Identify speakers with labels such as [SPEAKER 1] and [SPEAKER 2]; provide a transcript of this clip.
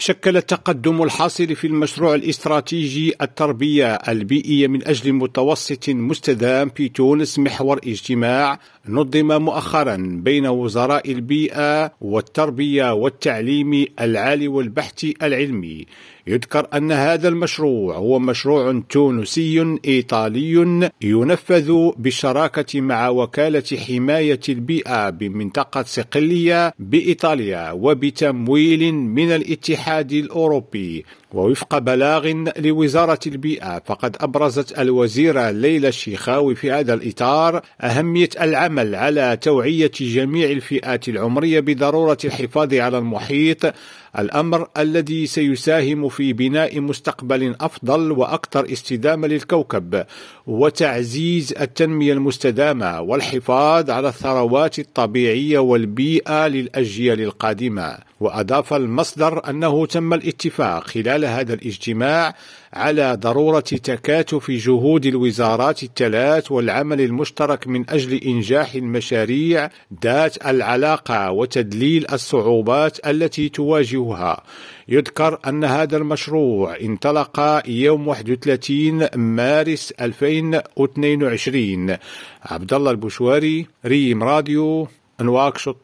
[SPEAKER 1] شكل التقدم الحاصل في المشروع الاستراتيجي التربية البيئية من أجل متوسط مستدام في تونس محور اجتماع نظم مؤخرا بين وزراء البيئة والتربية والتعليم العالي والبحث العلمي. يذكر أن هذا المشروع هو مشروع تونسي إيطالي ينفذ بالشراكة مع وكالة حماية البيئة بمنطقة صقلية بإيطاليا وبتمويل من الاتحاد الأوروبي. ووفق بلاغ لوزارة البيئة فقد أبرزت الوزيرة ليلى الشيخاوي في هذا الإطار أهمية العمل على توعية جميع الفئات العمرية بضرورة الحفاظ على المحيط، الأمر الذي سيساهم في بناء مستقبل أفضل وأكثر استدامة للكوكب وتعزيز التنمية المستدامة والحفاظ على الثروات الطبيعية والبيئة للأجيال القادمة. وأضاف المصدر أنه تم الاتفاق خلال هذا الاجتماع على ضرورة تكاتف جهود الوزارات الثلاث والعمل المشترك من أجل إنجاح المشاريع ذات العلاقة وتدليل الصعوبات التي تواجهها. يذكر أن هذا المشروع انطلق يوم 31 مارس 2022. عبد الله البشواري، ريم راديو، نواكشوط.